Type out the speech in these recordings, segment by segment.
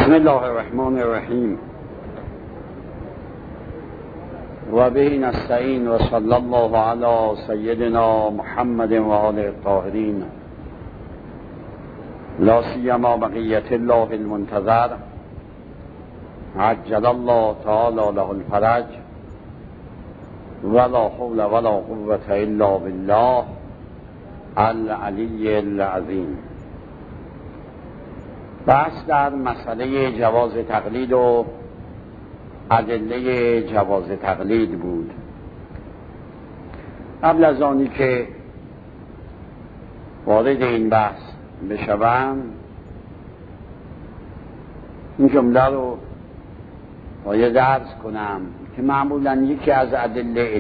بسم الله الرحمن الرحیم و به نستعین و صلی الله علی سیدنا محمد و آله الطاهرین لا سیما بقیت الله المنتظر عجل الله تعالی له الفرج ولا حول ولا قوة الا بالله العلی العظیم. بحث در مسئله جواز تقلید و ادله جواز تقلید بود. قبل از آنی که وارد این بحث بشوم این جمله رو باید عرض کنم که معمولا یکی از ادله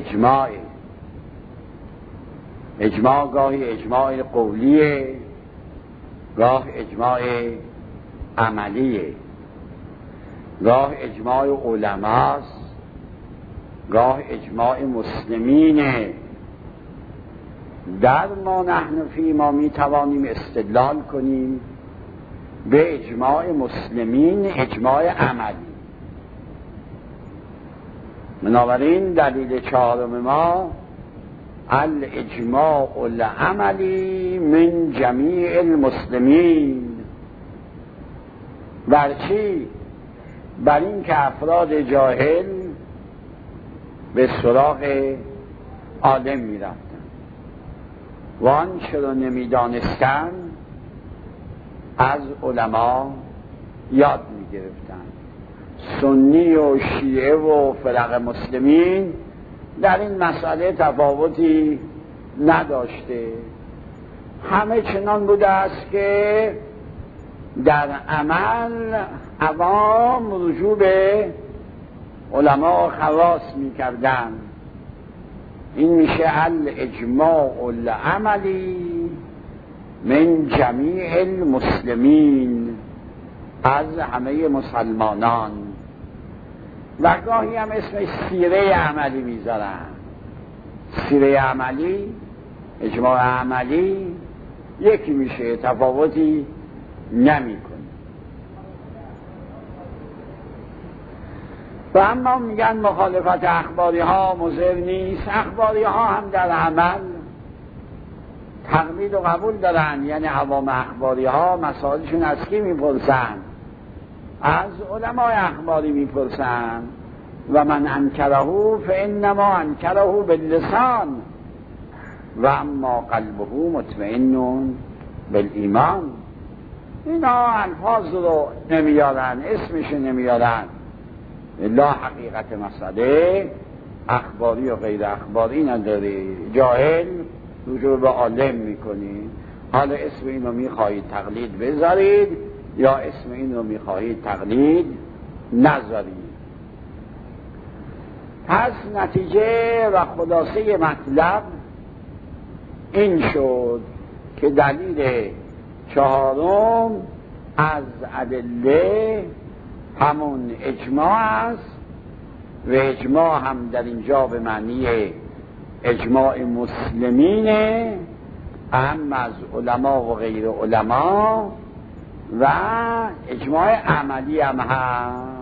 اجماع گاهی اجماع قولیه، گاه اجماع عملیه، گاه اجماع علماست، گاه اجماع مسلمینه. در ما نحن فی ما می توانیم استدلال کنیم به اجماع مسلمین، اجماع عملی. بنابراین دلیل چهارم ما الاجماع العملی من جمیع المسلمین. بر چی؟ بر این که افراد جاهل به سراغ عالم می رفتن و آنچه را نمی دانستن از علما یاد می گرفتن. سنی و شیعه و فرق مسلمین در این مسئله تفاوتی نداشته، همه چنان بوده است که در عمل عوام رجوع به علما خواص می کردن. این میشه الاجماع العملی من جمیع المسلمین، از همه مسلمانان. و گاهی هم اسمش سیره عملی میذارن. سیره عملی، اجماع عملی یکی میشه، تفاوتی نمی کنه. و اما میگن مخالفت اخباری ها مضر نیست. اخباری ها هم در عمل تقلید و قبول دارن، یعنی عوام اخباری ها مسائلشون از کی میپرسن؟ از علمای اخباری میپرسن. و من انکره فانما انکره باللسان و اما قلبه مطمئن بالایمان. اینا الفاظ رو نمیارن، اسمش نمیارن. لا حقیقت مسئله اخباری و غیر اخباری نداره. جاهل رجوع به عالم میکنی. حالا اسم این رو میخواهید تقلید بذارید یا اسم این رو میخواهید تقلید نذارید. پس نتیجه و خلاصه مطلب این شد که دلیل چهارم از ادله همون اجماع است و اجماع هم در اینجا به معنی اجماع مسلمینه، هم از علما و غیر علما، و اجماع عملی هم هست.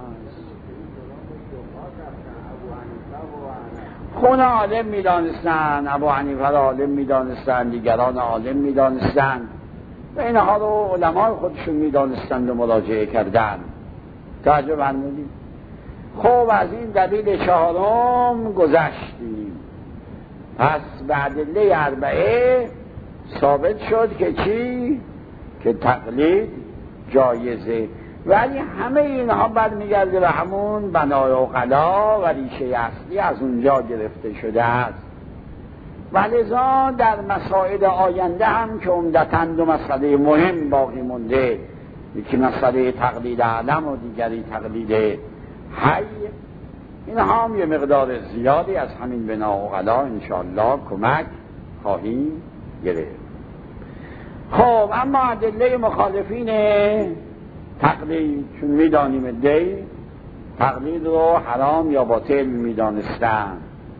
خون عالم میدانستن، ابو حنیفه را عالم میدانستن، دیگران عالم میدانستن و اینها رو علمای خودشون میدانستند و مراجعه کردن. توجه فرمودید؟ خب از این دلیل چهارم گذشتیم. پس به ادله اربعه ثابت شد که چی؟ که تقلید جایزه. ولی همه اینها برمیگرده به همون بنای عقلا و ریشه اصلی از اونجا گرفته شده است. و لذا در مسائل آینده هم که عمدتاً دو مسئله مهم باقی مونده، یکی مسئله تقلید علم و دیگری تقلید حی، این هم یه مقدار زیادی از همین بنا و غلا انشاءالله کمک خواهیم گرفت. خب اما ادله مخالفین تقلید، چون میدانیم ادله تقلید رو حرام یا باطل میدانستن.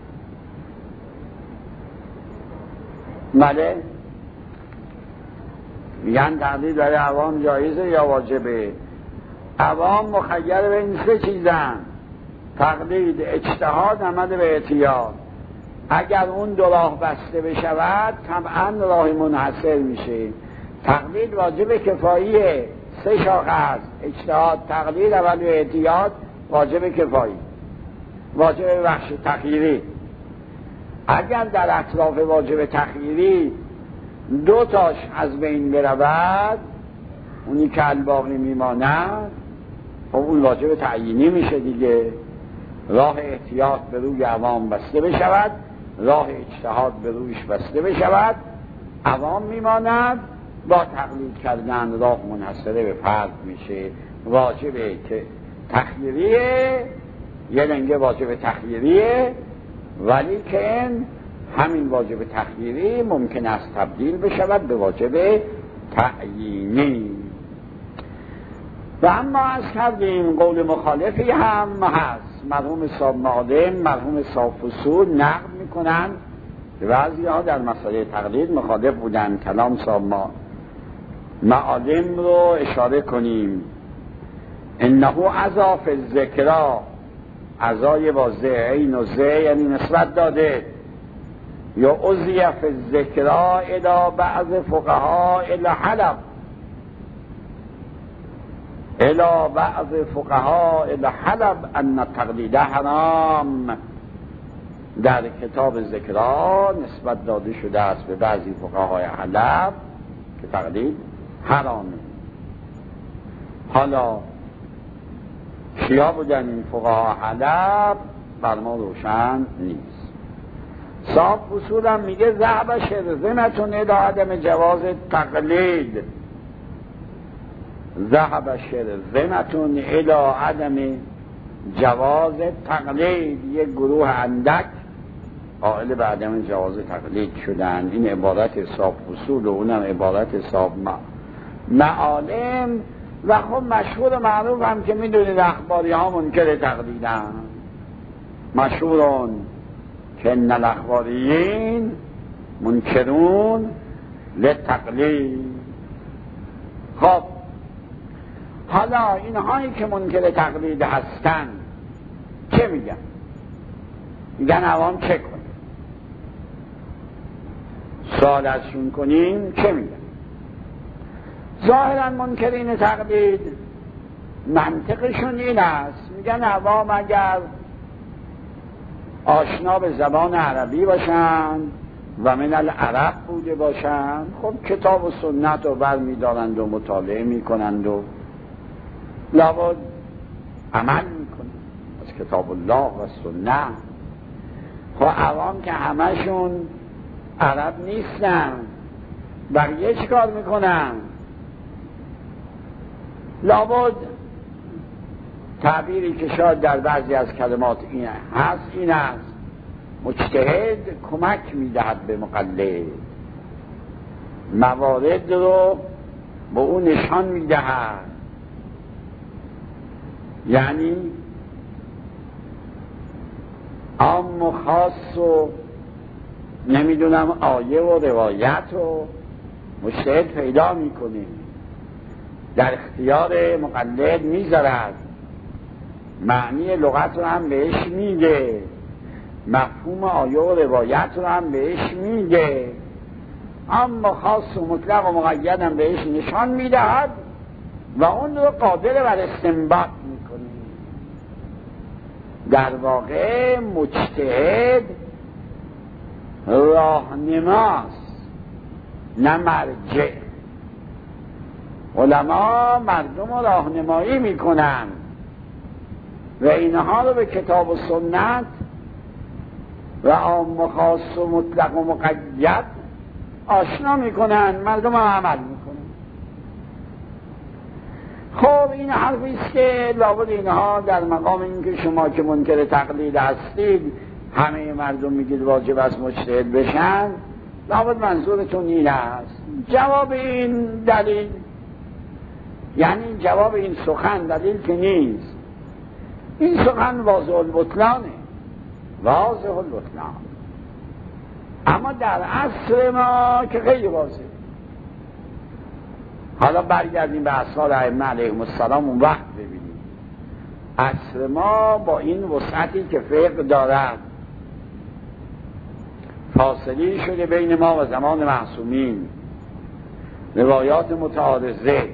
بله میگن تقلید برای عوام جایزه یا واجبه؟ عوام مخیر بین سه چیزن: تقلید، اجتهاد، عمل به اعتیاد. اگر اون دو راه بسته بشود طبعا راه منحصر میشه. تقلید واجب کفاییه، سه شاخه است: اجتهاد، تقلید، عمل به اعتیاد. واجب کفایی، واجب بخش تخییری. اگر در اطراف واجب تخییری دو تاش از بین برود، اونی که الباقی میماند، خب اون واجب تعیینی میشه دیگه. راه احتیاط به روی عوام بسته بشود، راه اجتهاد به رویش بسته بشود، عوام میماند. با تقلید کردن راه منحصره به فرد میشه. واجب که تخییریه، یه لنگه واجب تخییریه، ولی که همین واجب تخییری ممکن است تبدیل بشود به واجب تعیینی. و اما از کردیم قول مخالفی هم هست. مرحوم صاحب معالم، مرحوم صاحب فصول نقل میکنن که بعضی ها در مسئله تقلید مخالف بودن. کلام صاحب معالم رو اشاره کنیم. انه عزا فی الذکرا، عزای با عین و یعنی نسبت داده. یا عزی فی الذکرا الی بعض فقها الی حلب، الی بعض فقها الی حلب ان تقلید حرام. در کتاب ذکرا نسبت داده شده است به بعضی فقهای حلب که تقلید حرامه. حالا کیا بودن این فقها حلب بر ما روشن نیست. صاحب فصول هم میگه ذهب شرذمتون الی عدم جواز تقلید، ذهب شرذمتون الی عدم جواز تقلید. یک گروه اندک قائل به عدم جواز تقلید شدن. این عبارت صاحب فصول و اونم عبارت صاحب معالم. و خب مشهور و معروف هم که میدونید اخباری ها منکر تقلیدن. مشهورون که ان الاخباریین منکرون للتقلید. خب حالا اینهایی که منکر تقلید هستن چه میگن؟ میگن عوام چه کنیم؟ سوال ازشون کنیم چه میگن؟ ظاهرا منکرین تقلید منطقشون این است، میگن عوام اگر آشنا به زبان عربی باشند و من العرب بوده باشند، خب کتاب و سنت رو بر میدارند و مطالعه میکنند و لابد عمل میکنند از کتاب الله و سنت. خب عوام که همشون عرب نیستن، بقیه چی کار میکنن؟ لابد تعبیری که شاید در بعضی از کلمات این هست این است: مجتهد کمک میدهد به مقلد، موارد رو به اون نشان میدهد. یعنی عام و خاص و نمیدونم آیه و روایت رو مجتهد پیدا میکنه، در اختیار مقلد میذارد، معنی لغت رو هم بهش میده، مفهوم آیه و روایت رو هم بهش میده، اما خاص و مطلق و مقید هم بهش نشان میدهد و اون رو قادر بر استنباط میکنه. در واقع مجتهد راهنماست نه مرجع. علما مردم رو راهنمایی میکنن و اینها رو به کتاب و سنت و عام و خاص و مطلق و مقید آشنا میکنن، مردم رو عمل میکنن. خب این حرفی است که لابد اینها در مقام اینکه شما که منکر تقلید هستید همه مردم میگید واجب است مجتهد بشن، لابد منظورتون این است. جواب این دلیل، یعنی جواب این سخن دلیل که نیست، این سخن واضح البطلانه، واضح البطلان. اما در عصر ما که خیلی واضح، حالا برگردیم به اصحاب ائمه علیهم السلام. اون وقت ببینیم عصر ما با این وسعتی که فقه دارد، فاصله شده بین ما و زمان معصومین، روایات متعارضه،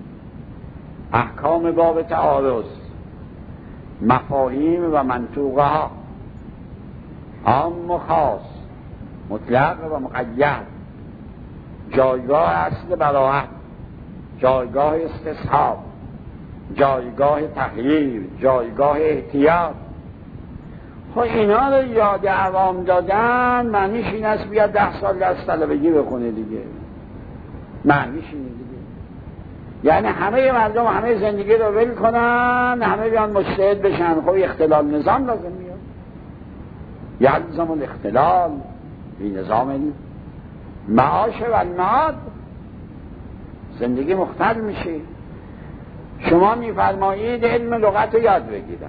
احکام باب تعارض، مفاهیم و منطوقه ها، عام و خاص، مطلق و مقید، جایگاه اصل براءت، جایگاه استصحاب، جایگاه تغییر، جایگاه احتیاط. خب اینا رو یاد عوام دادن، معنیش این است بیاد 10 سال درس طلبگی بخونه دیگه. معنیش اینه دیگه. یعنی همه مردم همه زندگی رو ول کنن، همه بیان مجتهد بشن. خب اختلال نظام لازم میاد. یلزم الاختلال بی نظام معاش و المعاد، زندگی مختل میشه. شما میفرمایید علم لغت رو یاد بگیرن،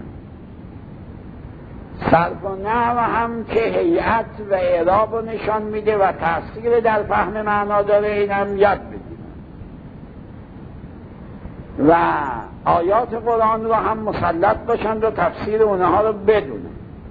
صرف و نحو هم که هیئت و اعراب رو نشان میده و تأثیر در فهم معنا داره، اینم یاد بگیرن. و آیات قرآن رو هم مسلط باشند و تفسیر اونها رو بدونن.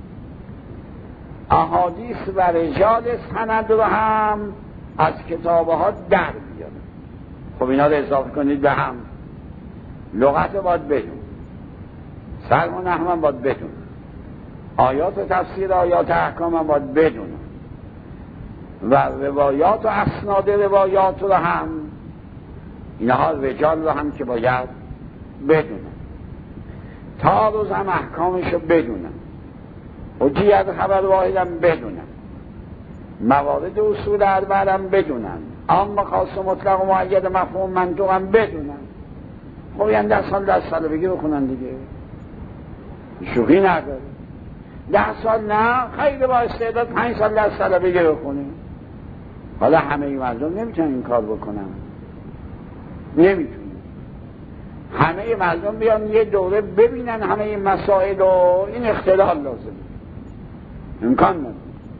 احادیث و رجال سند رو هم از کتابه ها در بیارن. خب اینا رو اضافه کنید به هم. لغت رو باید بدون، صرف و نحو هم باید بدون، آیات و تفسیر آیات احکام هم باید بدون، و روایات و اسناد روایات رو هم، اینها رجال رو هم که باید بدونن، تا روز هم احکامش رو بدونن، حجیت خبر واحد هم بدونن، موارد اصول اربع هم بدونن، عام خاص و مطلق و مقید مفهوم منطوق هم بدونن. خب یعنی 10 سال درس طلبگی بخونن دیگه، شوخی نداره. 10 سال نه، خیلی با استعداد 5 سال درس طلبگی بخونه. حالا همه این مردم نمیتونن این کار بکنن، نمیتونن. همه مردم بیان یه دوره ببینن همه این مسائل و این اختلال لازم، امکان نداره.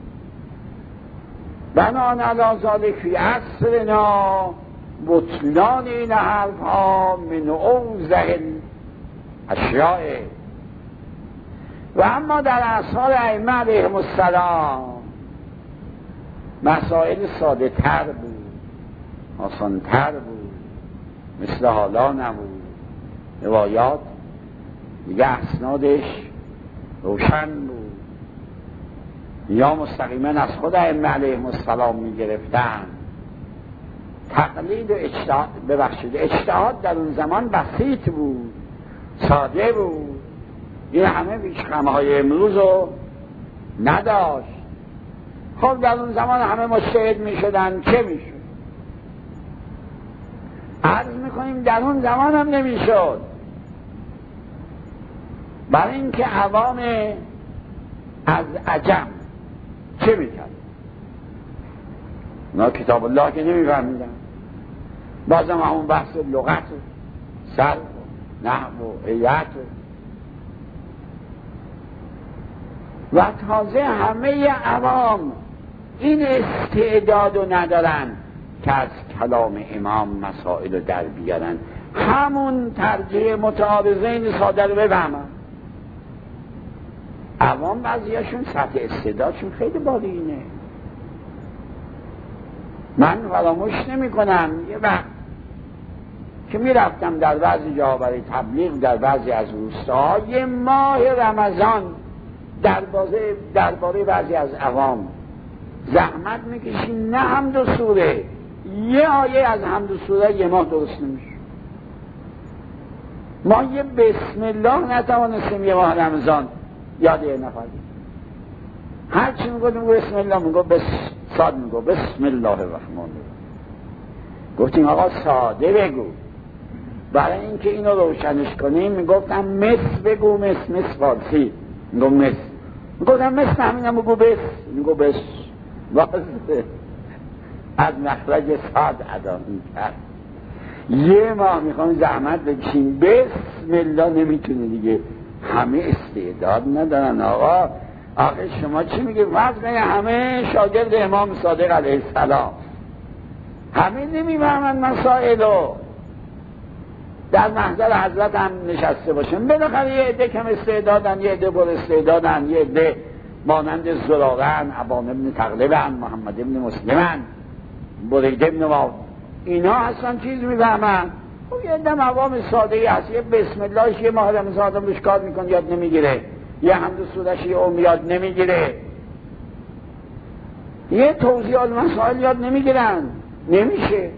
بنان علی ذالک فی عصرنا بطلان این حرف ها من اوضح الاشیاء. و اما در اصحاب ائمه علیهم السلام مسائل ساده تر بود، آسان تر بود، مثل حالا نبود. روایات دیگه اسنادش روشن بود، یا مستقیما از خود ائمه علیهم السلام می گرفتن. تقلید و اجتهاد، ببخشید اجتهاد در اون زمان بسیط بود، ساده بود. این همه پیشخمهای امروز رو نداشت. خب در اون زمان همه مجتهد می شدن، چه می شد؟ عرض می کنیم در اون زمان هم نمی شد، برای اینکه عوام از عجم چه می کرد؟ اونا کتاب الله که نمی فهمیدن، بازم همون بحث لغت و صرف و نحو و هیئت و تازه همه عوام این استعداد رو ندارن که از کلام امام مسائل رو در بیارن، همون ترجیح متعارضین ساده رو بفهمن. عوام بعضیاشون سطح استعدادشون خیلی بالینه. من فراموش نمی کنم یه وقت که می رفتم در بعضی جاها برای تبلیغ در بعضی از روستاها، یه ماه رمضان درباره بعضی از عوام زحمت میکشیم، نه حمد و سوره، یه آیه از حمد و سوره یه ماه درست نمیشه. ما یه بسم الله نتوانستیم یه ماه رمضان یاد یه نفر. هر چی میگفتیم بسم الله، میگفت ساده، میگفت بسم الله الرحمن الرحیم. گفتیم آقا ساده بگو. برای اینکه اینو روشنش کنیم میگفتم مس بگو، مس فارسی، میگفت مس. میگفتم مس همینم بگو بس، میگفت بس. از مخرج ساد ادا میکرد. یه ماه میخوام زحمت بکشیم بسم الله، نمیتونه دیگه. همه استعداد ندارن آقا. آخه شما چی میگه؟ فرض کنید همه شاگرد امام صادق علیه السلام، همه نمیفهمن مسائلو. در محضر حضرت هم نشسته باشن. بالاخره یه عده کم استعدادن، یه عده بر استعدادن، یه عده مانند زرارن، ابان ابن تغلبن، محمد ابن مسلمن، برید ابن اینا اصلا چیز میفهمن. خب یه عده عوام ساده ای هست، یه بسم اللهش یه ماه رمضان آدم روش کار میکنه یاد نمیگیره، یه حمد و سورش یه یاد نمیگیره، یه توضیحات مسائل یاد نمیگیرن، نمیشه.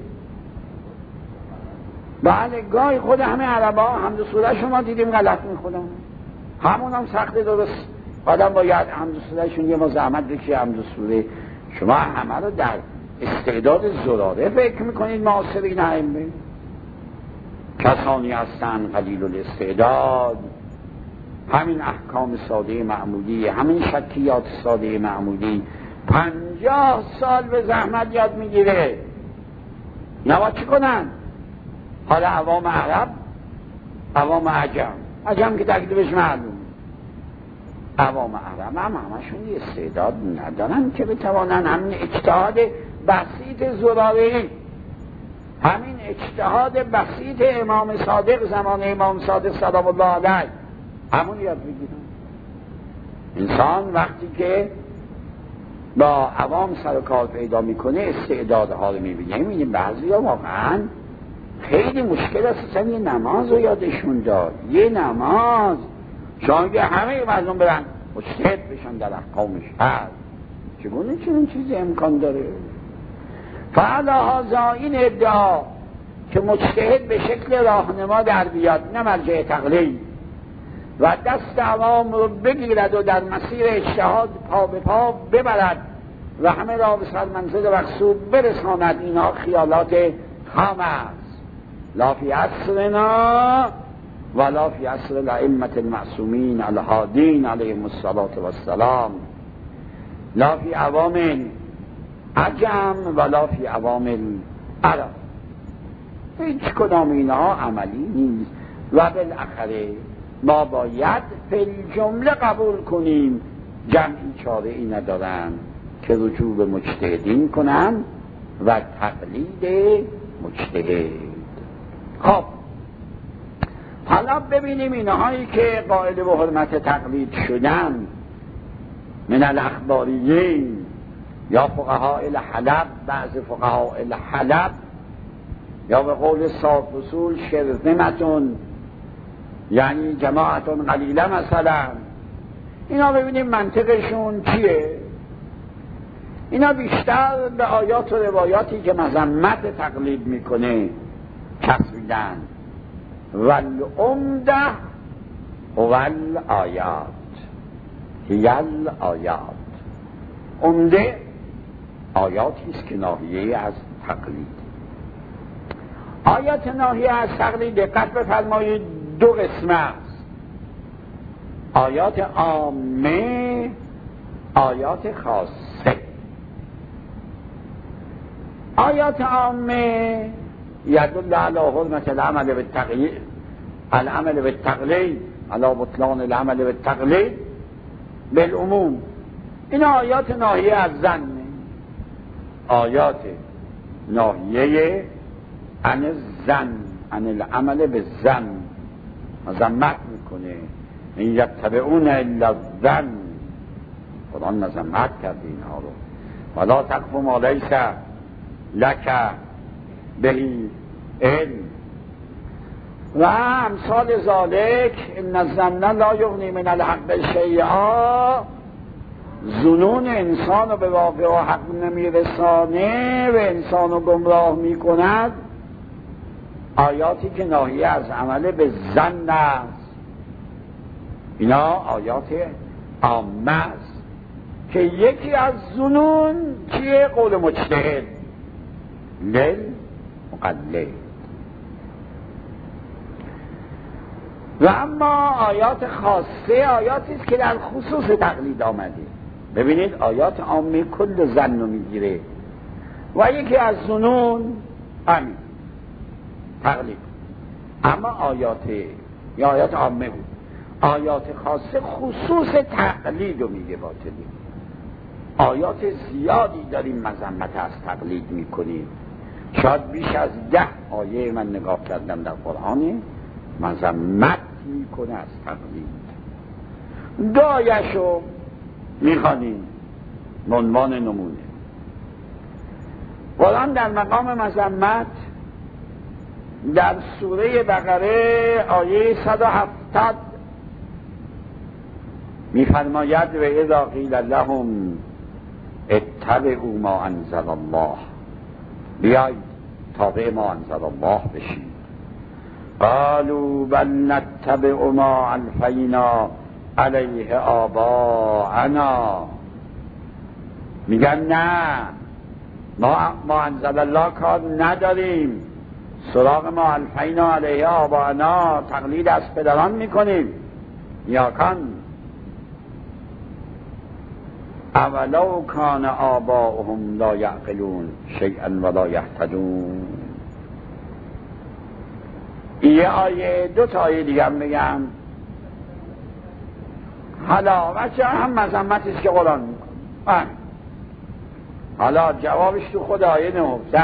بله گاهی خود همه عربا حمد و سوره شما دیدیم غلط میخونن، همون هم سخت درست آدم باید حمد و سوره شون یه ما زحمت بکشه. حمد و سوره شما همه رو در استعداد زراره فکر میکنید معاصرین ائمه کسانی هستن قلیل الاستعداد، همین احکام ساده معمولی، همین شکیات ساده معمولی 50 سال به زحمت یاد میگیره. نوا چی کنن؟ حالا عوام عرب، عوام عجم که تکلیفش معلوم، عوام عرب هم همشون یه استعداد ندارن که بتوانن همین اجتهاد بسیط زراری، همین اجتهاد بسیط امام صادق زمان امام صادق سلام الله علیه همون یاد بگیرن. انسان وقتی که با عوام سر و کار پیدا میکنه استعدادها رو میبینه. میبینیم بعضی ها واقعا خیلی مشکل است اصلا یه نماز رو یادشون داد. یه نماز شاید همه مردم برن مجتهد بشن در احکامش هست، چگونه چنین چیزی امکان داره؟ فعلا هذا این ادعا که مجتهد به شکل راهنما در بیاد نه مرجع تقلید و دست عوام رو بگیرد و در مسیر اجتهاد پا به پا ببرد و همه را به سر منزل مقصود برساند، اینا خیالات خام است. لا فی عصرنا ولا فی عصر الائمة المعصومین الهادین علیهم الصلاة والسلام، لا فی عوام عجم ولا فی عوام العرب. هیچ کدام اینها عملی نیست و بالاخره ما باید فی الجمله قبول کنیم جمعی چاره ای ندارن که رجوع به مجتهدین کنن و تقلید مجتهد. خب حالا ببینیم اینهایی که قائل به حرمت تقلید شدن من الاخباریین یا فقهاء الحلب، بعض فقهاء الحلب، یا به قول صاحب اصول شرذمتون یعنی جماعتون قلیله مثلا، اینا ببینیم منطقشون چیه. اینا بیشتر به آیات و روایاتی که مذمت تقلید میکنه چسبیدن. والعمده والآیات هی الآیات، عمده آیاتی است که ناحیه از تقلید. آیات ناحیه از تقلید دقت بفرمایید دو قسم است: آیات عامه، آیات خاصه. آیات عامه یدل علی حرمت العمل بالتقلید، العمل بالتقلید علی بطلان العمل بالتقلید بالعموم. این آیات ناحیه از ظن، آیات ناحیه عن الظن، عن العمل بالظن، مذمت میکنه. این یتبعون الا الظن، قرآن مذمت کرده اینها رو. ولا تقف ما لیس لک بهی علم و امثال ذالک. ان الظن لا یغنی من الحق شیئا، ظنون انسان رو به واقع و حق نمیرسانه و انسان رو گمراه میکند. آیاتی که ناحیه از عمل به ظن است اینا آیات عامه است که یکی از ظنون چیه؟ قول مجتهد للمقلد. و اما آیات خاصه آیاتی است که در خصوص تقلید آمده. ببینید آیات عامه کل ظن رو میگیره و یکی از ظنون همین تقلید. اما آیات عامه بود، آیات خاصه خصوص تقلید رو میگه باطلی. آیات زیادی داریم مذمت از تقلید میکنیم شاید بیش از 10 آیه من نگاه کردم در قرآن مذمت میکنه از تقلید. 2 آیه‌شو میخوانیم به عنوان نمونه. قرآن در مقام مذمت در سوره بقره آیه 170 میفرماید و اذا قیل لهم اتبعوا ما انزل الله، بیایید تابع ما انزل الله بشید، قالوا بل نتبع ما الفینا علیه آباءنا، میگن نه ما انزل الله کار نداریم، سراغ ما الفینا علیه آباءنا تقلید از پدران میکنیم. نیاکان اولو کان آباؤهم لا یعقلون شیئا ولا یهتدون. یه آیه 2 تا آیه دیگه هم بگم. حالا بچه هم مذمتی است که قرآن میکنه. حالا جوابش تو خود آیه 19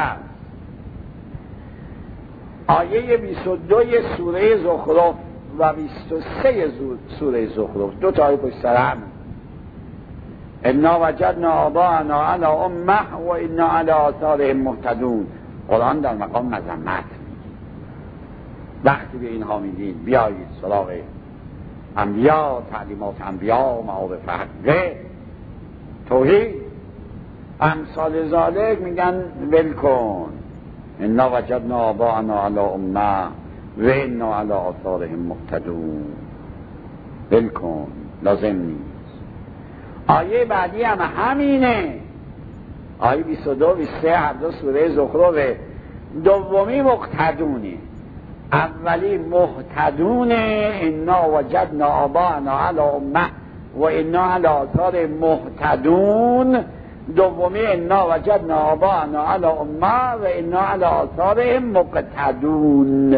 آیه 22 سوره زخرف و 23 سوره زخرف، 2 تا آیه پشت سر هم. انا وجدنا آباءنا علی امه و انا علی آثارهم مهتدون. قرآن در مقام مذمت وقتی به اینها میگید بیایید سراغ انبیا، تعلیمات انبیا، معارف حقه، توحید، امثال ذالک، میگن ول کن. انا وجدنا آباءنا علی امه و انا علی آثارهم مهتدون. ول کن، لازم نیست. آیه بعدی هم همینه، آیه 22 و 23 هر دو سوره زخرف. دومی مقتدونه، اولی مهتدونه، انا وجدنا آباءنا علی امه و انا علی آثار مهتدون. دومی انا وجدنا آباءنا علی امه و انا علی آثار مقتدون.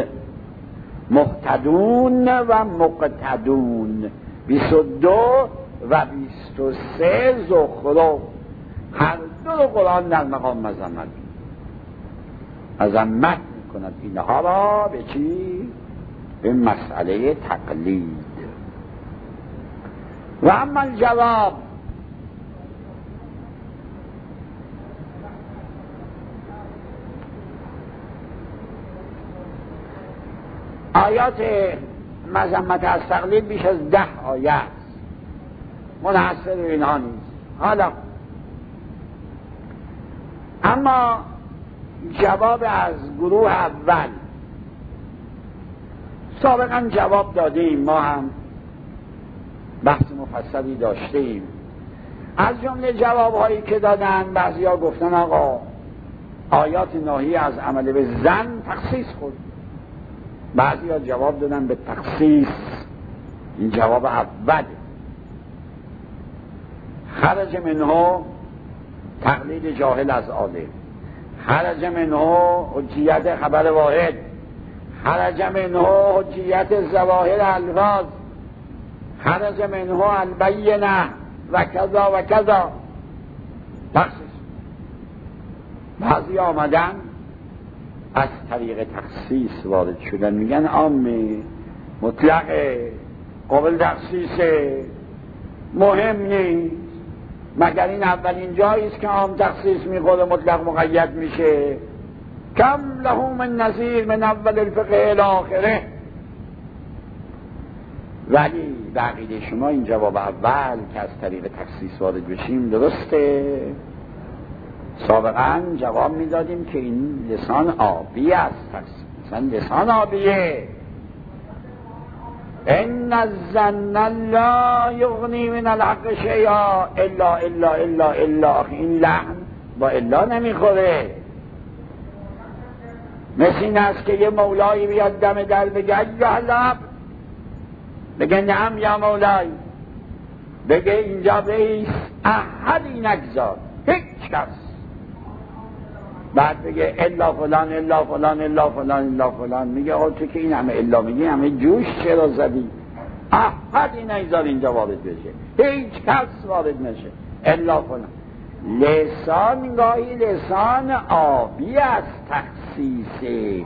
مهتدون و مقتدون. 22 و 23 زخرف هر دو قرآن در مقام مذمت میکند اینها را به چی؟ به مسئله تقلید. و اما الجواب، آیات مذمت از تقلید بیش از 10 آیه است، منحصر به اینها نیست. حالا اما جواب از گروه اول سابقا جواب دادیم، ما هم بحث مفصلی داشتیم. از جمله جوابهایی که دادن بعضیا گفتن آقا آیات ناهی از عمل به زن تخصیص خود، بعضیا جواب دادن به تخصیص. این جواب اوله. خرج منه تقلید جاهل از عالم، خرج منه حجیت خبر واحد، خرج منه حجیت ظواهر الفاظ، خرج منه البینه و کذا و کذا. تخصیص. بعضی آمدن از طریق تخصیص وارد شدن، میگن عامه، مطلقه، قابل تخصیصه، مهم نیست. مگر این اولین جایی است که عام تخصیص میخوره مطلق مقید میشه؟ کم له من نظیر من اول الفقه الی آخره. ولی بقیده شما این جواب اول که از طریق تخصیص وارد بشیم درسته. سابقا جواب میدادیم که این لسان آبی است، مثلا لسان آبیه. ان الظن لا یغنی من الحق شیئا الا الا الا الا. این لحن با الا نمیخوره. مثل این است که یه مولایی بیاد دم در بگه یا لب، بگه نعم یا مولای، بگه اینجا بیس احدی نگذار، هیچ کس. بعد بگه الا فلان الا فلان الا فلان الا فلان. میگه آقا تو که این همه الا میگی همه جوش چرا زدی؟ احدی نگذار اینجا وارد بشه، هیچ کس وارد نشه، الا فلان. لسان گاهی لسان آبی از تخصیصه.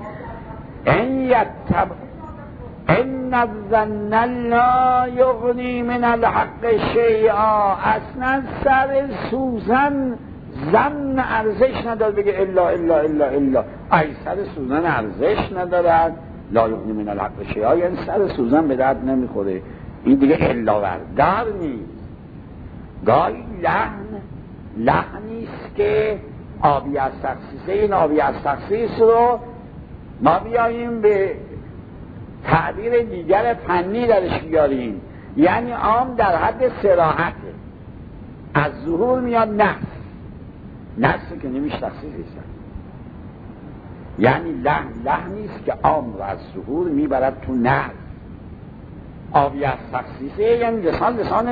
ان الظن لا یغنی من الحق شیئا. اصلا سر سوزن زن ارزش نداره بگه الا الا الا الا. ای سر سوزن ارزش ندارد، لا یغنی من الحق شیئا یعنی سر سوزن به درد نمیخوره. این دیگه الا وردار نیست. گاهی لحنیست که آبی از تخصیصه. این آبی از تخصیص رو ما بیاییم به تعبیر دیگر فنی درش بیاریم، یعنی عام در حد صراحته. از ظهور میاد نفس که نمیشه تخصیص هستن. یعنی لحنیست که عام رو از ظهور میبرد تو نفس. آبی از تخصیصه یعنی لسان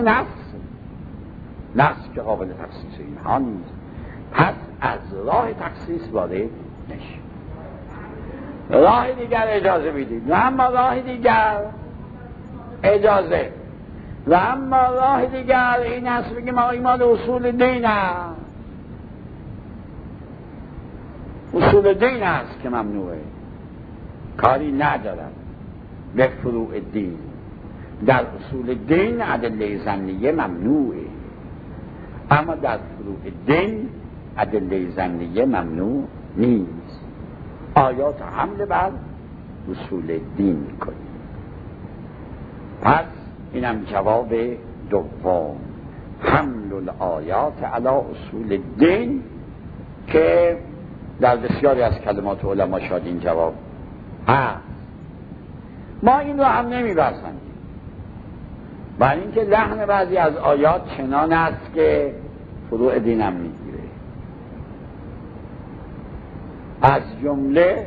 نفس که قابل تخصیص اینها نیست. پس از راه تخصیص وارد نشید. راه دیگر اجازه بدید و اما راه دیگر اجازه و اما راه دیگر این است بگیم ایمان اصول دین است. اصول دین است که ممنوعه، کاری ندارد به فروع دین. در اصول دین ادله ظنیه ممنوعه، اما در فروع دین ادله ظنیه ممنوع نیست. آیات حمل بر اصول دین کنید. پس اینم جواب دوم، حمل الآیات علی اصول دین، که در بسیاری از کلمات علما شاید این جواب هست. ما این رو هم نمی‌بسندیم، برای اینکه لحن بعضی از آیات چنان است که فروع دینم میگیره. از جمله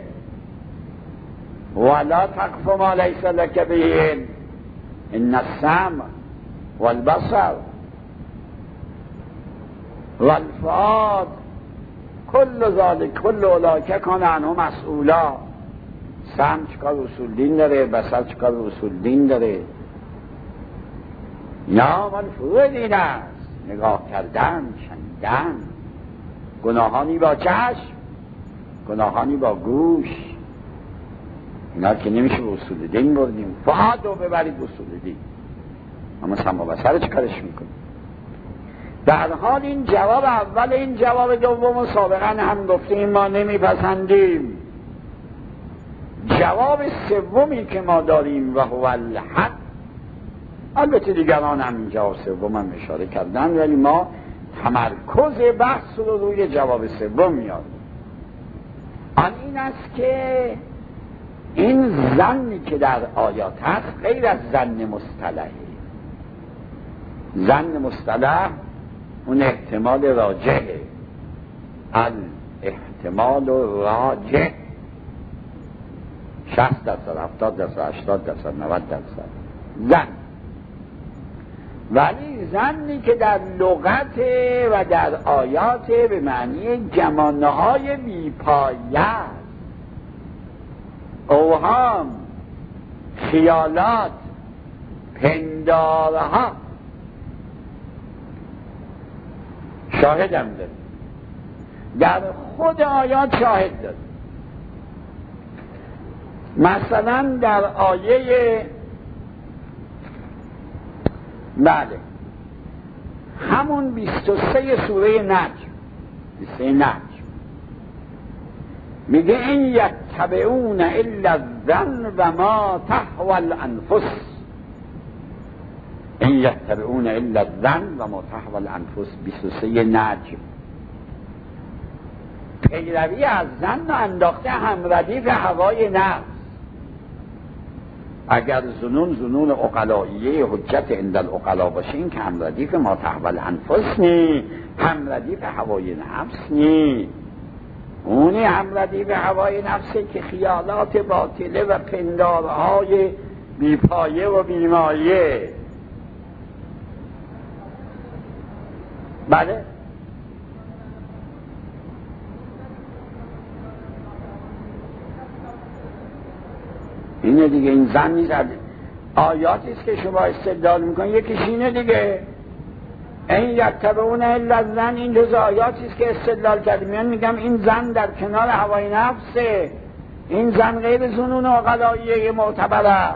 ولا تقف ما لیس لک به علم ان السمع والبصر والفؤاد کل ذلک کل اولئک کان عنه مسئولا. سمع چکار اصول دین داره، بصر چکار اصول دین داره. یا من فروع دین است، نگاه کردن، شنیدن، گناهانی با چشم، گناهانی با گوش. اینا که نمیشه به اصول دین بردیم. فؤاد رو ببرید اصول دین، اما سمع و بصر چکارش میکنیم؟ در حال این جواب اول، این جواب دوم سابقا هم گفتیم ما نمیپسندیم. جواب سومی که ما داریم و هو الحق، البته دیگران هم این جواب سوم هم اشاره کردن، ولی ما تمرکز بحث رو روی جواب سوم میاریم. آن این است که این ظنی که در آیات هست غیر از ظن مصطلحی. ظن مصطلح اون احتمال راجحه، الاحتمال راجح 60%، 70%، 80%، 90% ظن. ولی ظنی که در لغت و در آیات به معنی گمانه‌های بی‌پایه، اوهام، خیالات، پندارها شاهدم داره. در خود آیات شاهد داره. مثلا در آیه همون 23 سوره نجم میگه این یتبعون الا الظن و ما تهوی الانفس. این یتبعون الا الظن و ما تهوی الانفس 23 نجم. پیروی از ظن و انداخته هم ردیف هوای نفس. اگر زنون عقلائیه حجت عند العقلا باشه، این که هم ردیف ما تهوی الانفس نی، هم ردیف هوای نفس نی. اونی هم ردیف هوای نفسه که خیالات باطله و پندارهای بیپایه و بیمایه. بله اینه دیگه. این ظن نیست، آیاتی است که شما استدلال میکنید. یکیش اینه دیگه، این یتبعون الا الظن، این جز آیاتی است که استدلال کردیم. میان میگم این زن در کنار هوای نفسه، این زن غیر ظنون عقلاییه معتبر است.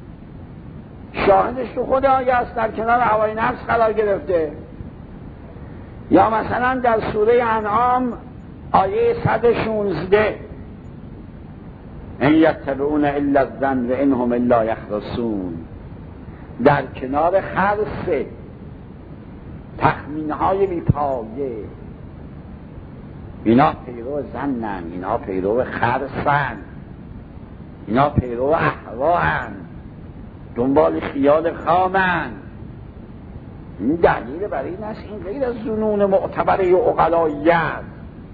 شاهدش تو خود آیه است، در کنار هوای نفس قرار گرفته. یا مثلا در سوره انعام آیه 116 این یتبعون الا الظن و انهم الا یخرصون، در کنار خرس تخمینهای بی‌پایه. اینا پیرو زنن، اینا پیرو خرسن، اینا پیرو اهواهن، دنبال خیال خامن. این دلیل برای این است این غیر از ظنون معتبره و عقلایی است.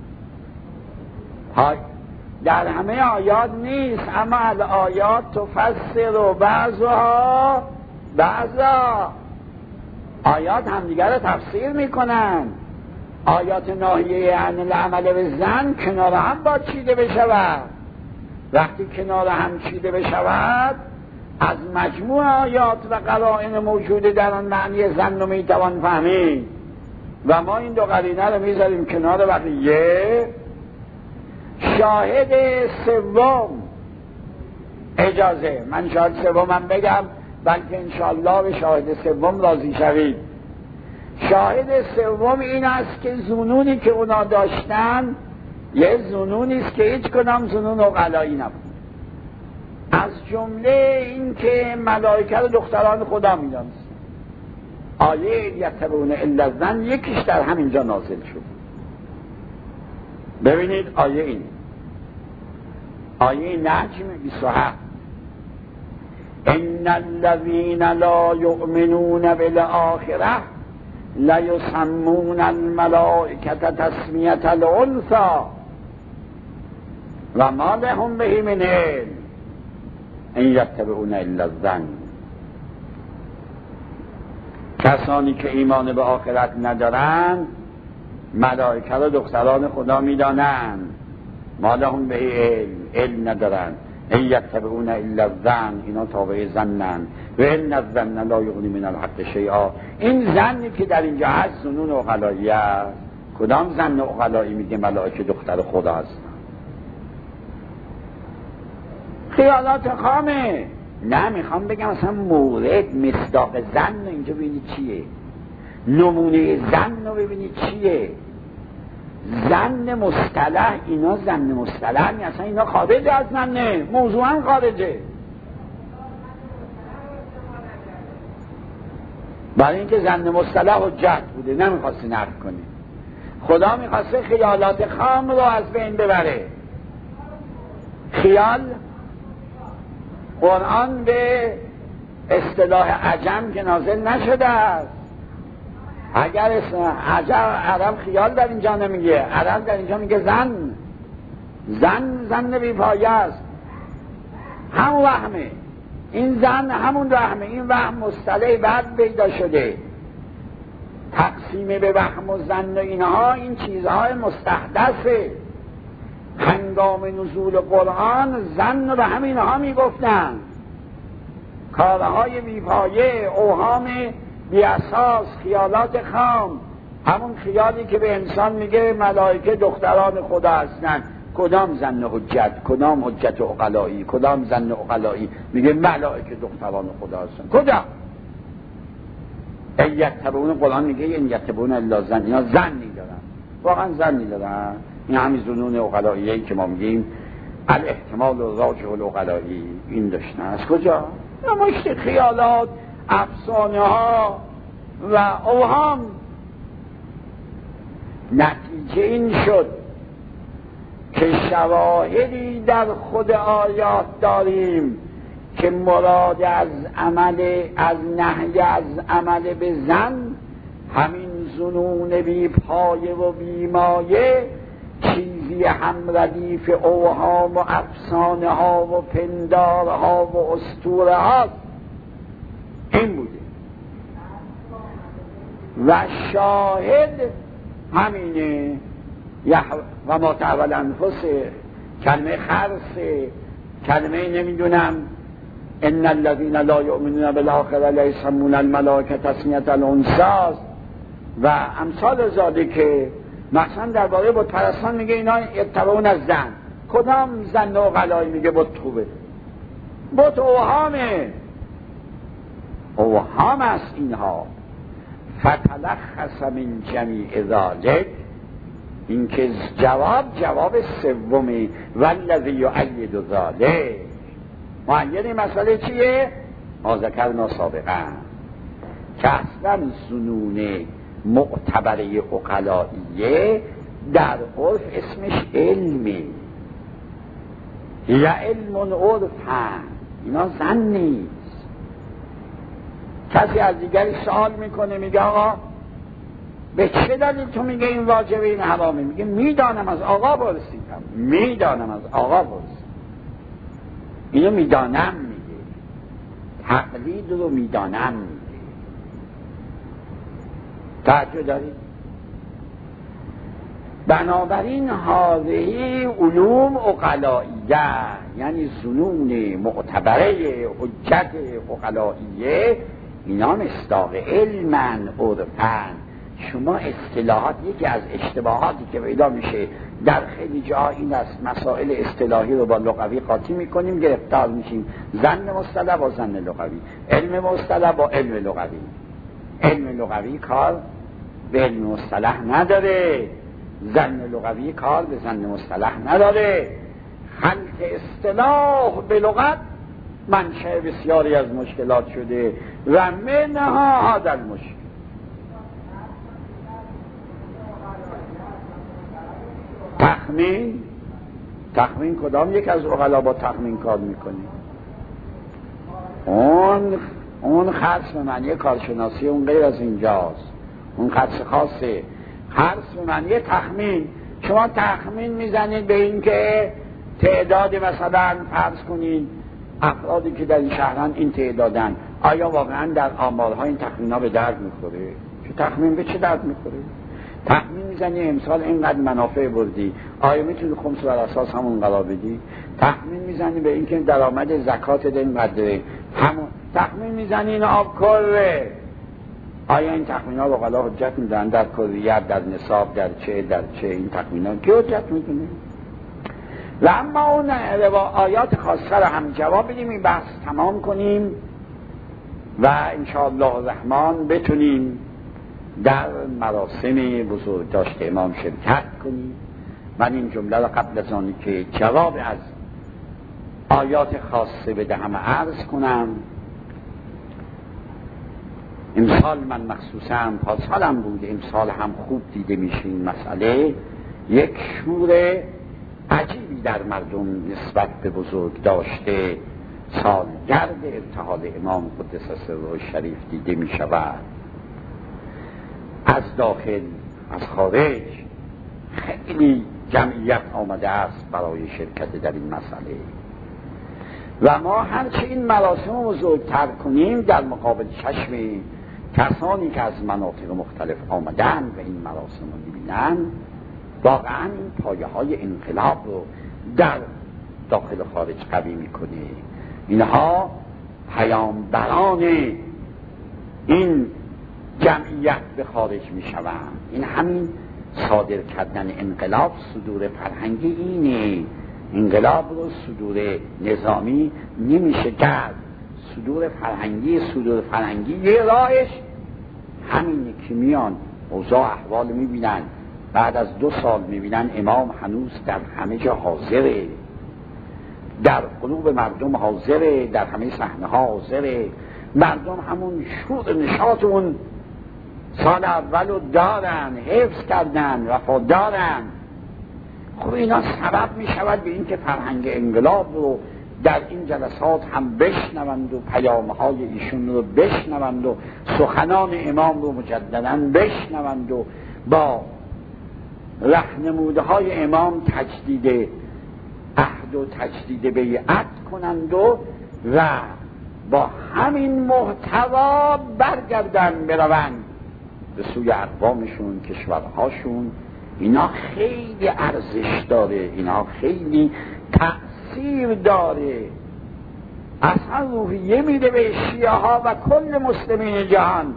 در همه آیات نیست، اما آیات تفسر و بعضا آیات همدیگر رو تفسیر میکنن. آیات ناهیه عن العمل بالظن کنار هم باید چیده بشود. وقتی کنار هم چیده بشود از مجموع آیات و قرائن موجوده در آن معنی ظن رو میتوان فهمید و ما این دو قرینه رو میذاریم کنار بقیه. شاهد سوم، اجازه من شاهد سومم بگم بلکه انشاءالله به شاهد سوم راضی شوید. شاهد سوم این است که ظنونی که اونا داشتن یه ظنونی است که هیچ کدام ظنون عقلایی نبود. از جمله این که ملائکه رو دختران خدا می‌دانست. آیه یتبعون الا الظن یکیش در همینجا نازل شد. ببینید آیه این، آیه نجم 27 ان الذين لا يؤمنون بالآخرة لیسمون الملائکة تسمیة الانثی و ما لهم به من علم ان یتبعون الا الظن. کسانی که ایمان به آخرت ندارند ملائکه را دختران خدا میدانند، ما لهم به علم ندارند. ان یتبعون الا الظن، اینا تابع ظنن و ان الظن لا یغنی من الحق شیئا. این ظنی که در اینجا هست ظنون عقلایی است. کدام ظن عقلایی میگه ملائکه دختر خدا هستند؟ خیالات خامه. نه میخوام بگم اصلا مورد مصداق ظن اینجا ببینید چیه، نمونه ظن رو ببینید چیه. ظن مصطلح، اینا ظن مصطلح می اصلا اینا خارج از ظنه، موضوعا خارجه. برای اینکه ظن مصطلح حجت بوده نمیخواسته نقل کنه. خدا میخواسته خیالات خام رو از بین ببره. خیال قرآن به اصطلاح عجم که نازل نشده است. اگر عرب خیال در اینجا نمیگه، عرب در اینجا میگه زن بی پایه است، همون وهمه. این زن همون وهمه، این وهم مصطلح بعد پیدا شده. تقسیم به وهم و زن و اینها این چیزهای مستحدثه. هنگام نزول قرآن زن به همینها میگفتن، کارهای بی پایه، اوهام بی اساس، خیالات خام. همون خیالی که به انسان میگه ملائکه دختران خدا هستند. کدام زن حجت، کدام حجت عقلایی، کدام زن عقلایی میگه ملائکه دختران خدا هستند؟ کجا؟ این یتبعون، قرآن میگه این یتبعون الا ظن، اینا ظنی دارن، واقعا ظنی دارن. این همین ظنون عقلاییه که ما میگیم الاحتمال الراجح العقلایی، این داشتن. از کجا؟ مشت خیالات، افسانه ها و اوهام. نتیجه این شد که شواهدی در خود آیات داریم که مراد از نهی از عمل به زن همین ظنون بی پایه و بی مایه، چیزی هم ردیف اوهام و افسانه ها و پندارها و اسطوره هاست. این بوده و شاهد همینه. و ما تحول انفس، کلمه خرس، کلمه نمیدونم ان الذين لا يؤمنون بالآخرة لا يسمون الملائکة تسمیة الانثی و امثال زاده که مثلا درباره بت پرستان میگه اینا اتبعون از زن. کدام زن و غلایی میگه بت خوبه؟ بت اوهامه، اوهام است اینها. فتلخص من جمیع ذالک، این که جواب سومی والذی یؤید ذالک. معید مسئله چیه؟ ما ذکرنا سابقا که اصلا ظنون معتبره عقلائیه در عرف اسمش علمه، یا علم عرفن، اینا زن نیست. کسی از دیگری سوال میکنه میگه آقا به چه دلیل تو میگه این واجبه این حرامه؟ میگه میدانم از آقا پرسیدم، میدانم از آقا پرسیدم. اینو میدانم میگه، تقلید رو میدانم میگه. توجه دارید؟ بنابراین هذه علوم عقلائیه، یعنی ظنون معتبره حجت عقلائیه، اینا مصداق علمن عرفن. شما اصطلاحات، یکی از اشتباهاتی که پیدا میشه در خیلی جاها این است، مسائل اصطلاحی رو با لغوی قاطی میکنیم، گرفتار میشیم. زن مصطلح با زن لغوی، علم مصطلح با علم لغوی. علم لغوی کار به علم مصطلح نداره، زن لغوی کار به زن مصطلح نداره. خلط اصطلاح به لغت منشأ بسیاری از مشکلات شده و منها هذا المشکل. تخمین کدام یک از عقلا با تخمین کار میکنه؟ اون خاص به معنی کارشناسی، اون غیر از اینجاست، اون خاص خاصه. خاص به معنی تخمین. شما تخمین میزنید به این که تعداد مثلا فرض کنید افرادی که در این شهران این تعدادن، آیا واقعا در آمارها این تخمین ها به درد میخوره؟ چه تخمین به چه درد میخوره؟ تخمین میزنی امسال اینقدر منافع بردی، آیا میتونی خمس بر اساس همون قرار بدی؟ تخمین میزنی به اینکه درآمد زکات اینقدره، همون تخمین میزنی این آب کره، آیا این تخمین ها واقعا حجت میدن در کلیت، در نصاب، در چه این تخمین ها که حجت میدونه؟ و اما اون آیات خاصه رو هم جواب بدیم، این بحث تمام کنیم و انشاءالله الرحمن بتونیم در مراسم بزرگداشت امام شرکت کنیم. من این جمله را قبل از آنی که جواب از آیات خاصه بدهم عرض کنم. امسال من مخصوصا پاسحالم بود، امسال هم خوب دیده میشه این مسئله، یک شور عجیبی در مردم نسبت به بزرگ داشته سالگرد ارتحال امام قدس سره شریف دیده می شود. از داخل از خارج خیلی جمعیت آمده است برای شرکت در این مسئله و ما هرچه این مراسم رو بزرگتر کنیم در مقابل چشم کسانی که از مناطق مختلف آمدن و این مراسم رو می‌بینن، واقعا این پایه های انقلاب رو در داخل و خارج قوی میکنه. اینها پیامبران این جمعیت به خارج میشوند. این همین صادر کردن انقلاب صدور فرهنگی اینه. انقلاب رو صدور نظامی نمیشه کرد. صدور فرهنگی یه راهش همینه که میان اوضاع احوال میبینن، بعد از 2 سال میبینن امام هنوز در همه جا حاضره، در قلوب مردم حاضره، در همه صحنه ها حاضره، مردم همون شور نشاط اون سال اولو دارن، حفظ کردن، وفادارن. خب اینا سبب میشود به این که فرهنگ انقلاب رو در این جلسات هم بشنوند و پیامهای ایشون رو بشنوند و سخنان امام رو مجدداً بشنوند و با رهنمودهای امام تجدید عهد و تجدید بیعت کنند و با همین محتوا برگردن بروند به سوی اقوامشون، کشورهاشون. اینا خیلی ارزش داره، اینا خیلی تأثیر داره. اصلا روحیه میده به شیعه ها و کل مسلمین جهان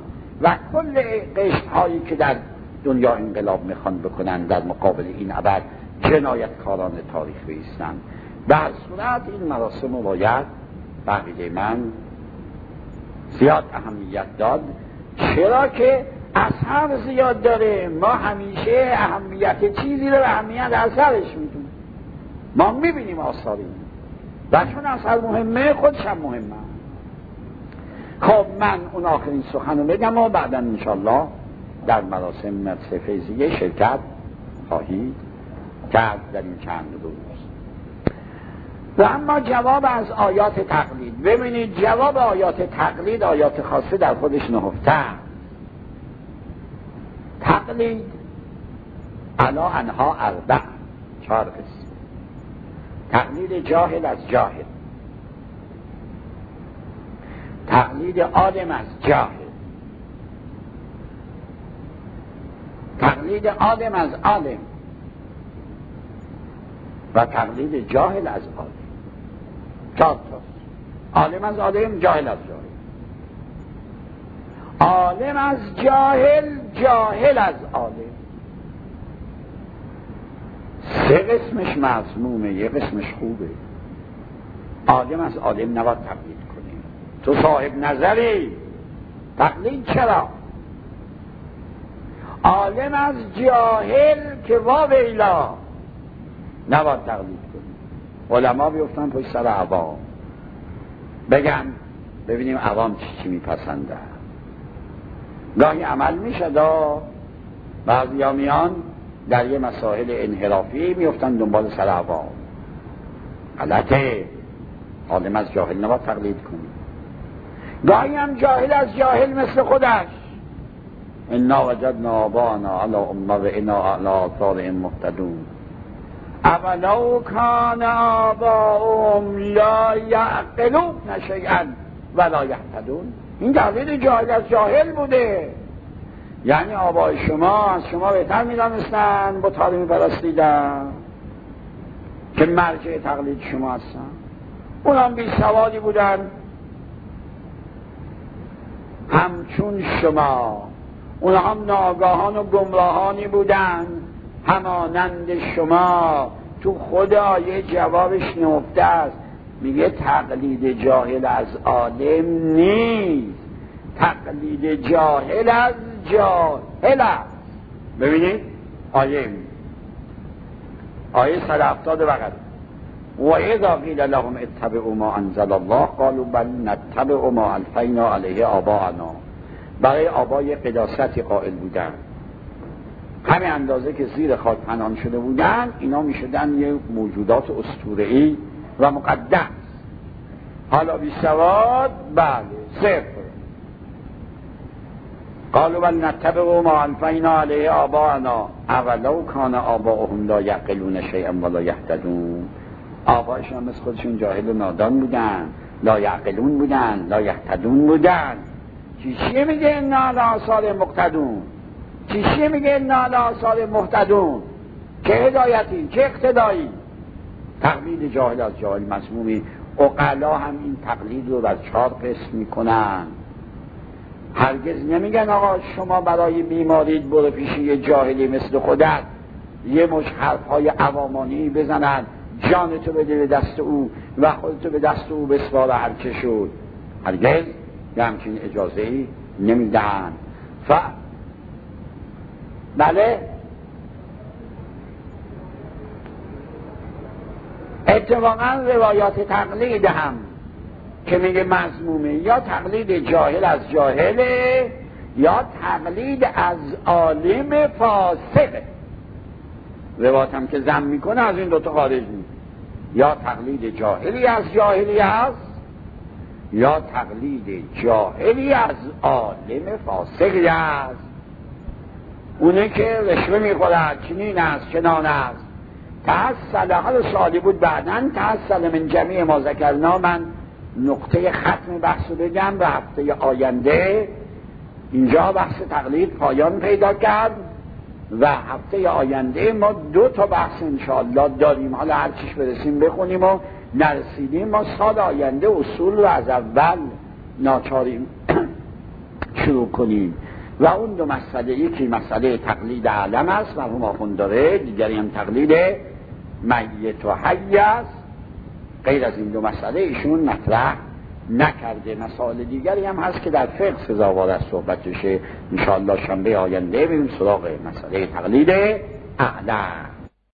و کل قشر هایی که در دنیا انقلاب میخوان بکنن در مقابل این ابد جنایتکاران تاریخ بایستند. به هر صورت این مراسم رو باید بقیده من زیاد اهمیت داد، چرا که اثر زیاد داره. ما همیشه اهمیت چیزی رو به اهمیت اثرش میدونیم، ما میبینیم آثار این و چون اثر مهمه خودش هم مهمه. خب من اون آخرین سخن رو بگم و بعدا انشالله در مراسم مدرسه فیضیه شرکت خواهید کرد در این چند روز. و اما جواب از آیات تقلید، ببینید جواب آیات تقلید آیات خاصه در خودش نهفته. تقلید علا انها اربع، 4 قسم. تقلید جاهل از جاهل، تقلید عالم از جاهل، تقلید عالم از عالم و تقلید جاهل از عالم. 4 تا: عالم از عالم، جاهل از جاهل. عالم از جاهل، جاهل از عالم. 3 قسمش مذمومه، 1 قسمش خوبه. عالم از عالم نباید تقلید کنی. تو صاحب نظری، تقلید چرا؟ عالم از جاهل که واویلا نباید تقلید کنی. علما بیفتن پشت سر عوام بگن ببینیم عوام چی میپسنده. گاهی عمل میشه دا بعضی ها میان در یه مسائل انحرافی میفتن دنبال سر عوام. غلطه. عالم از جاهل نباید تقلید کنی. گاهی هم جاهل از جاهل مثل خودش. انا وجدنا آبانا علی امه و انا علی آثارهم مهتدون. اولو کان آباؤهم لا یعقلون شیئا ولا یهتدون. این تقلید جاهل از جاهل بوده، یعنی آبای شما از شما بهتر می‌دانستن، بت‌ها می‌پرستیدن که مرجع تقلید شما هستن. اونم بی سوادی بودن همچون شما، اونها هم ناگاهان و گمراهانی بودن همانند شما. تو خود آیه جوابش نهفته است، میگه تقلید جاهل از عالم نیست، تقلید جاهل از جاهل است. ببینید آیه 170 بقره: و اذا قیل لهم اتبعوا ما انزل الله قالوا بل نتبع ما الفینا علیه آباءنا. برای آبای قداستی قائل بودن، همین اندازه که زیر خاک پنهان شده بودن، اینا میشدن یه موجودات اسطوره‌ای و مقدس. حالا بی سواد، بله، صفر. قالوا بل نتبع ما الفینا علیه آباءنا اولو کان آباؤهم لا یعقلون شیئا ولا یهتدون. آبایشون مثل خودشون جاهل و نادان بودن، لا یعقلون بودن، لا یهتدون بودن. چیه میگه انا علی آثار مقتدون؟ چیه میگه انا علی آثار مهتدون؟ چه هدایتی، چه اقتدایی؟ تقلید جاهل از جاهل مذمومی. عقلا هم این تقلید رو بر 4 قسم میکنن. هرگز نمیگن آقا شما برای بیماریت برو پیش یه جاهلی مثل خودت یه مش حرفهای عوامانی بزنن، جانتو بده به دست او و خودتو به دست او بسپار هرچه شد. هرگز یه همچین اجازه‌ای نمیدن. بله، اتفاقا روایات تقلید هم که میگه مذمومه، یا تقلید جاهل از جاهله یا تقلید از عالم فاسقه. روایت هم که ذم میکنه از این دوتا خارج نیست. یا تقلید جاهلی از جاهلی هست یا تقلید جاهلی از عالم فاسقی است. اونه که رشوه میخورد، چنین است چنان است. تحصل، حال سوالی بود بعدن، تحصل من جمیع ما ذکرنا. من نقطه ختم بحث رو بگم و هفته آینده اینجا بحث تقلید پایان پیدا کرد و هفته آینده ما 2 تا بحث انشاءالله داریم. حالا هر چیش برسیم بخونیم و نرسیدیم ما سال آینده اصول رو از اول ناچاریم شروع کنیم. و اون دو مسئله، یکی مسئله تقلید علم است مرحوم آخوند داره، دیگری هم تقلید میت و حی است. غیر از این دو مسئله ایشون مطرح نکرده. مسائل دیگری هم هست که در فقه سزاوار از صحبتشه. انشاءالله شنبه آینده بریم سراغ مسئله تقلید اعلم.